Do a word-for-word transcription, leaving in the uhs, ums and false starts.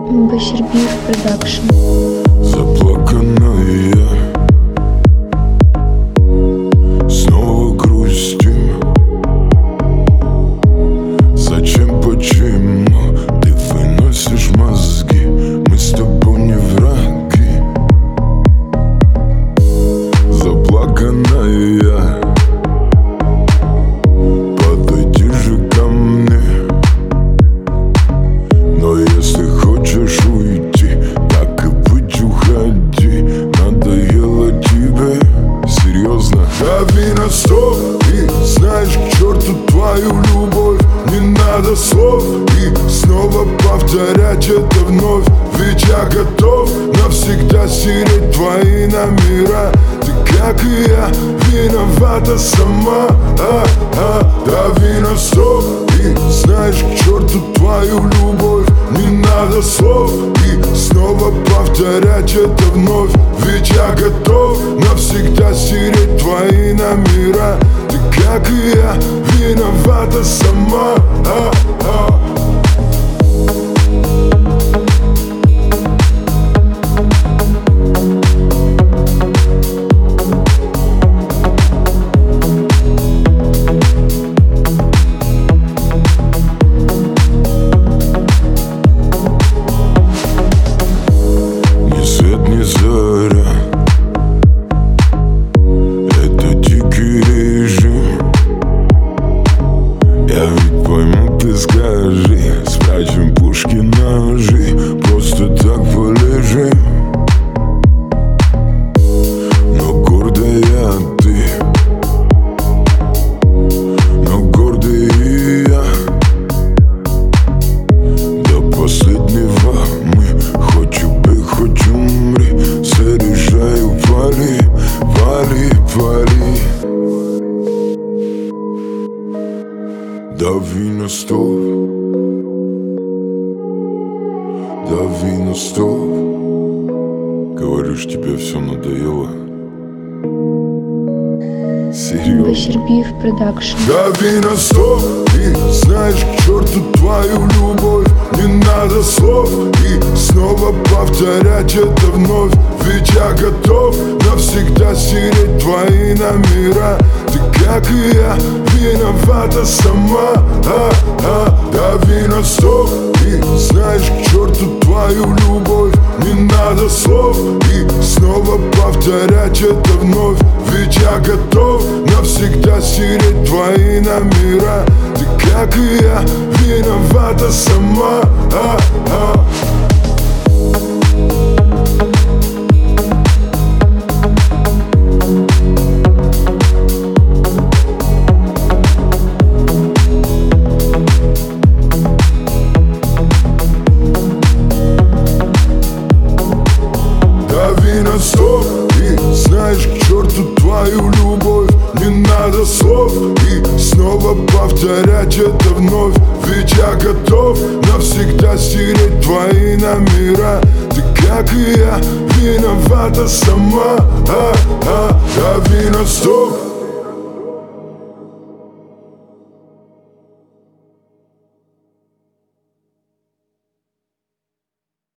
Баширбиев продакшн. Заплаканная, снова грустим. Зачем, почему ты выносишь мозги? Мы с тобой не враги. Заплаканная, подойди же ко мне. Но если хочешь уйти, так и быть, уходи. Надоело тебе, серьезно? Дави на стоп и знаешь, к черту твою любовь. Не надо слов и снова повторять это вновь. Ведь я готов навсегда стереть твои номера. Ты, как и я, виновата сама. а, а, Дави на стоп и знаешь, к черту твою любовь. Не надо слов и снова повторять это вновь. Ведь я готов навсегда стереть твои номера. Ты, как и я, виновата сама. а, а. Это дикий режим. Я ведь пойму, ты скажи. Спрячем пушки, ножи, просто так полежим. Но гордая ты, но гордый и я. До последнего мы, хоть убей, хоть умри. Заряжаю, вали, вали, вали. Дави на стоп, дави на стоп. Говоришь, тебе все надоело? Серьезно? Баширбиев продакшн. Дави на стоп и знаешь, к черту твою любовь. Не надо слов и снова повторять это вновь. Ведь я готов навсегда стереть твои номера. Ты, как и я, виновата сама. а, а, Дави на стоп и знаешь, к черту твою любовь. Не надо слов и снова повторять это вновь. Ведь я готов навсегда стереть твои номера. Ты, как и я, виновата сама. а, а. Дави на стоп и знаешь, к черту твою любовь. Не надо слов и снова повторять это вновь. Ведь я готов навсегда стереть твои номера. Ты, как и я, виновата сама. а, а, Дави на стоп